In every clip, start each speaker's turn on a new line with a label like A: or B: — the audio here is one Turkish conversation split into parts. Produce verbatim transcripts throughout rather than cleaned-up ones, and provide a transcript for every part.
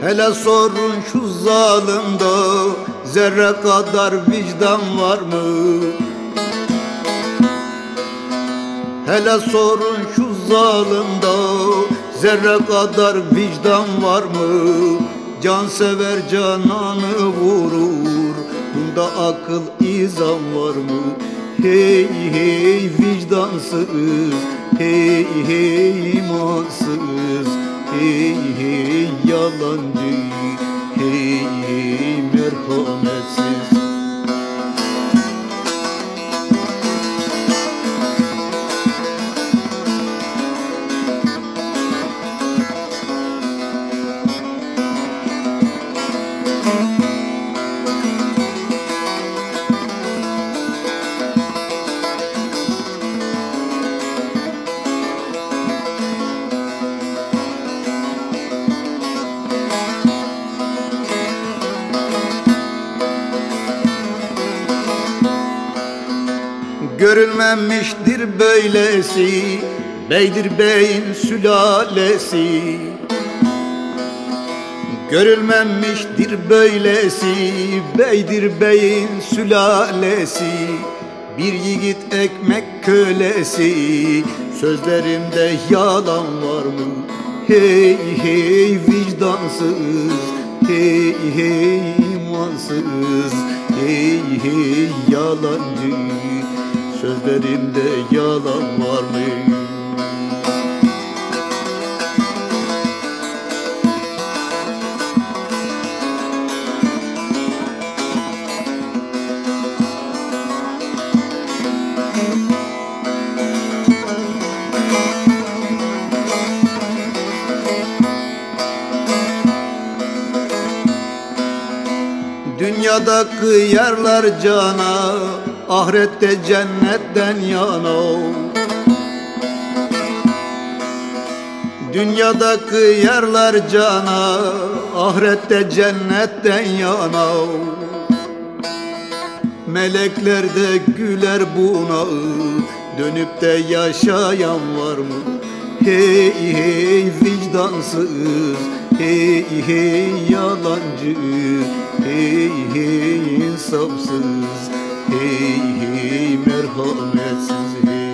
A: Hele sorun şu zalimde zerre kadar vicdan var mı? Hele sorun şu zalimde zerre kadar vicdan var mı? Can sever cananı vurur, bunda akıl izan var mı? Hey hey vicdansız, hey hey imansız, hey hey yalancı, hey hey merhametsiz. Görülmemiştir böylesi, beydir beyin sülalesi. Görülmemiştir böylesi, beydir beyin sülalesi. Bir yiğit ekmek kölesi, sözlerimde yalan var mı? Hey hey vicdansız, hey hey imansız, hey hey yalancı, sözlerimde yalan var mı? Dünyada kıyarlar cana, ahirette cennetten yana. Dünyada kıyarlar cana, ahirette cennetten yana. Melekler de güler buna, dönüp de yaşayan var mı? Hey hey vicdansız, hey hey yalancı, hey hey insafsız, hey hey merhametsiz, hey.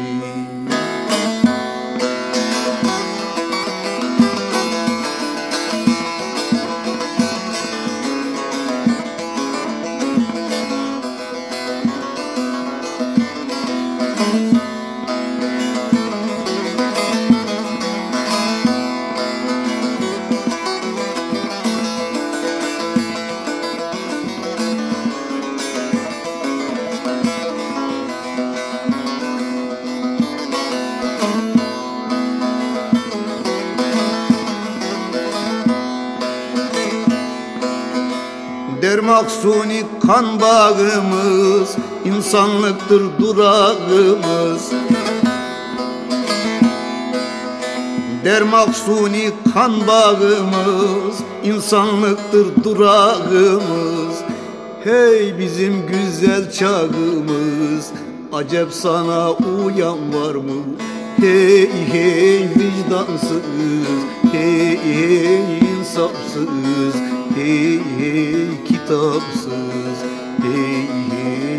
A: Dermaksuni kan bağımız, insanlıktır durağımız. Dermaksuni kan bağımız, insanlıktır durağımız. Hey bizim güzel çağımız, acep sana uyan var mı? Hey hey vicdansız, hey hey insafsız, hey hey kitapsız, hey hey